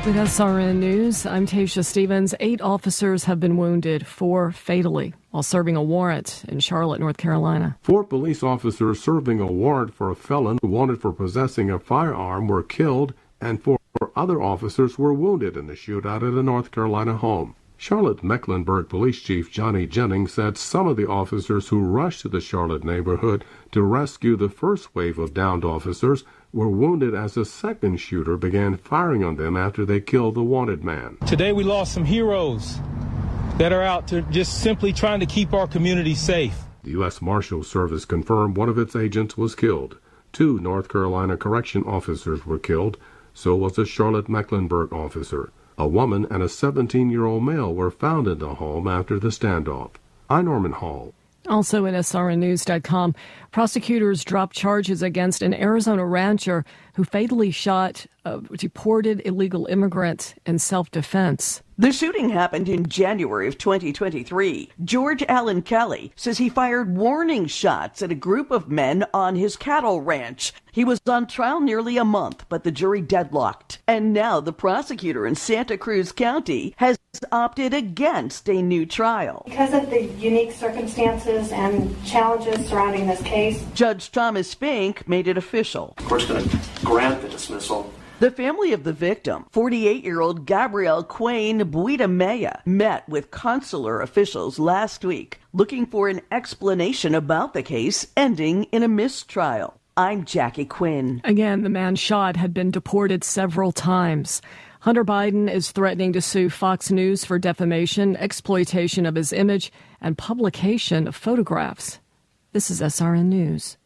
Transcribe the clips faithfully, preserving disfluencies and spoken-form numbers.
With S R N News, I'm Tasha Stevens. Eight officers have been wounded, four fatally, while serving a warrant in Charlotte, North Carolina. Four police officers serving a warrant for a felon wanted for possessing a firearm were killed, and four other officers were wounded in the shootout at a North Carolina home. Charlotte Mecklenburg Police Chief Johnny Jennings said some of the officers who rushed to the Charlotte neighborhood to rescue the first wave of downed officers were wounded as a second shooter began firing on them after they killed the wanted man. Today we lost some heroes that are out to just simply trying to keep our community safe. The U S Marshals Service confirmed one of its agents was killed. Two North Carolina correction officers were killed. So was a Charlotte Mecklenburg officer. A woman and a seventeen-year-old male were found in the home after the standoff. I'm Norman Hall. Also at S R N news dot com, prosecutors dropped charges against an Arizona rancher who fatally shot a deported illegal immigrant in self-defense. The shooting happened in January of twenty twenty-three. George Allen Kelly says he fired warning shots at a group of men on his cattle ranch. He was on trial nearly a month, but the jury deadlocked. And now the prosecutor in Santa Cruz County has opted against a new trial. Because of the unique circumstances and challenges surrounding this case, Judge Thomas Fink made it official. The court's going to grant the dismissal. The family of the victim, forty-eight-year-old Gabrielle Quain Buitamea, met with consular officials last week looking for an explanation about the case ending in a mistrial. I'm Jackie Quinn. Again, the man shot had been deported several times. Hunter Biden is threatening to sue Fox News for defamation, exploitation of his image, and publication of photographs. This is S R N News.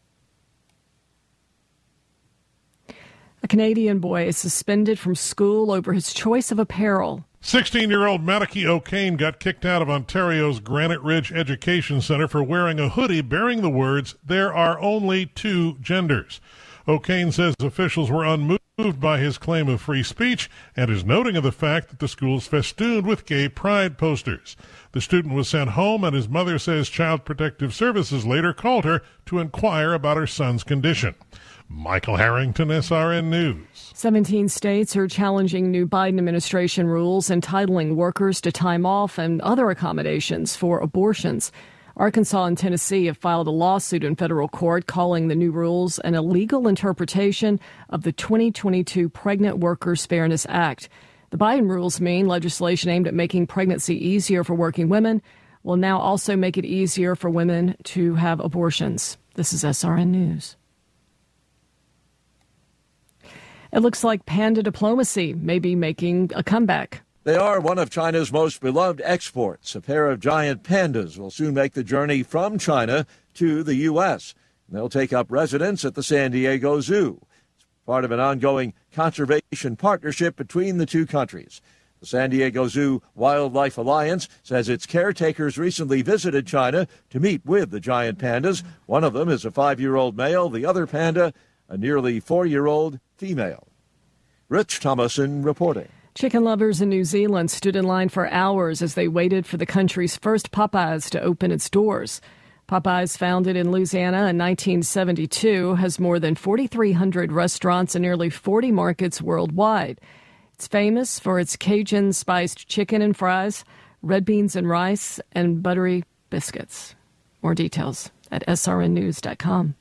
A Canadian boy is suspended from school over his choice of apparel. sixteen-year-old Malachy O'Kane got kicked out of Ontario's Granite Ridge Education Centre for wearing a hoodie bearing the words, "There are only two genders." O'Kane says officials were unmoved by his claim of free speech and is noting of the fact that the school is festooned with gay pride posters. The student was sent home, and his mother says Child Protective Services later called her to inquire about her son's condition. Michael Harrington, S R N News. seventeen states are challenging new Biden administration rules entitling workers to time off and other accommodations for abortions. Arkansas and Tennessee have filed a lawsuit in federal court calling the new rules an illegal interpretation of the twenty twenty-two Pregnant Workers Fairness Act. The Biden rules mean legislation aimed at making pregnancy easier for working women will now also make it easier for women to have abortions. This is S R N News. It looks like panda diplomacy may be making a comeback. They are one of China's most beloved exports. A pair of giant pandas will soon make the journey from China to the U S. They'll take up residence at the San Diego Zoo. It's part of an ongoing conservation partnership between the two countries. The San Diego Zoo Wildlife Alliance says its caretakers recently visited China to meet with the giant pandas. One of them is a five-year-old male, the other panda a nearly four-year-old female. Rich Thomason reporting. Chicken lovers in New Zealand stood in line for hours as they waited for the country's first Popeyes to open its doors. Popeyes, founded in Louisiana in nineteen seventy-two, has more than forty-three hundred restaurants in nearly forty markets worldwide. It's famous for its Cajun spiced chicken and fries, red beans and rice, and buttery biscuits. More details at S R N news dot com.